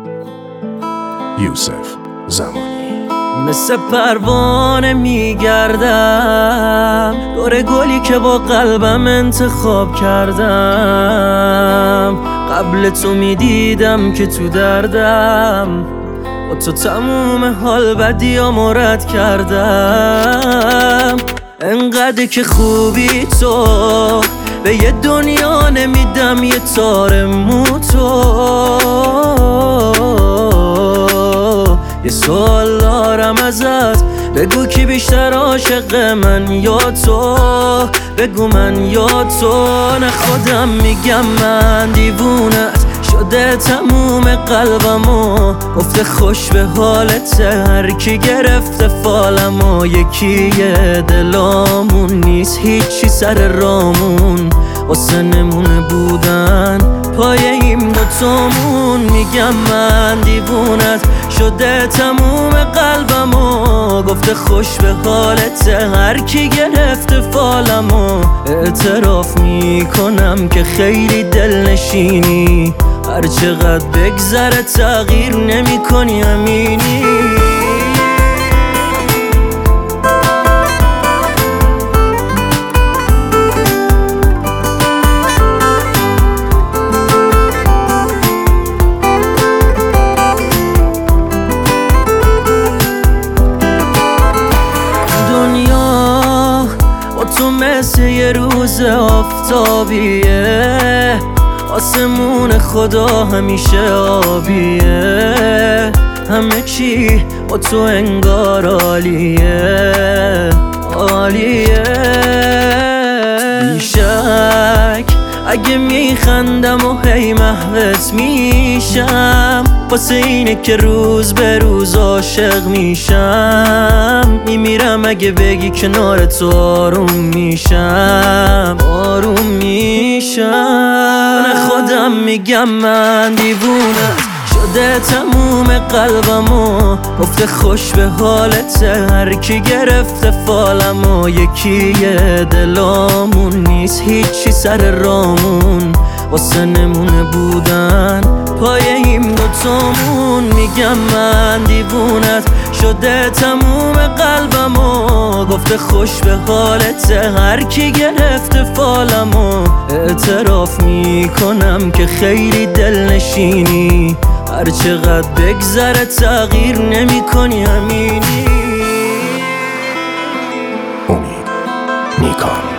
یوسف زمانی. مثل پروانه میگردم دور گلی که با قلبم انتخاب کردم. قبل تو میدیدم که تو دردم، با تو تموم حال بدیامو رد کردم. انقدر که خوبی تو، به یه دنیا نمیدم یه تار مو تو. یه سوال دارم ازت، بگو کی بیشتر عاشق من یا تو؟ بگو من یا تو؟ نه خودم میگم من دیوونت شده تموم قلبمو، گفته خوش به حالت هر کی گرفته فالمو. یکیه دلامون نیست هیچی سر رامون، واسه نمونه بودن پای این دوتامون. میگم من دیوونت شده تموم قلبمو، گفته خوش به حالت هر کی گرفته فالمو. اعتراف میکنم که خیلی دلنشینی، هر چقدر بگذره تغییر نمی کنی امینی. دنیا با تو مثل یه روز آفتابیه، آسمون خدا همیشه آبیه. همه چی با تو انگار عالیه عالیه. بیشک اگه میخندم و هی محوت میشم، واسه اینه که روز به روز عاشق میشم. میمیرم اگه بگی کنار تو آروم میشم آروم میشم. من خودم میگم من دیوونت شده تموم قلبمو، گفته خوش به حالت هر کی گرفته فالمو. یکیه دلامون نیست هیچی سر رامون، واسه نمونه بودن پای این دوتامون. میگم من دیوونت شده تموم قلبمو، گفته خوش به حالت هر کی گرفته فالمو. اعتراف میکنم که خیلی دلنشینی، هر چقدر بگذره تغییر نمی کنی امینی. امید نیکان.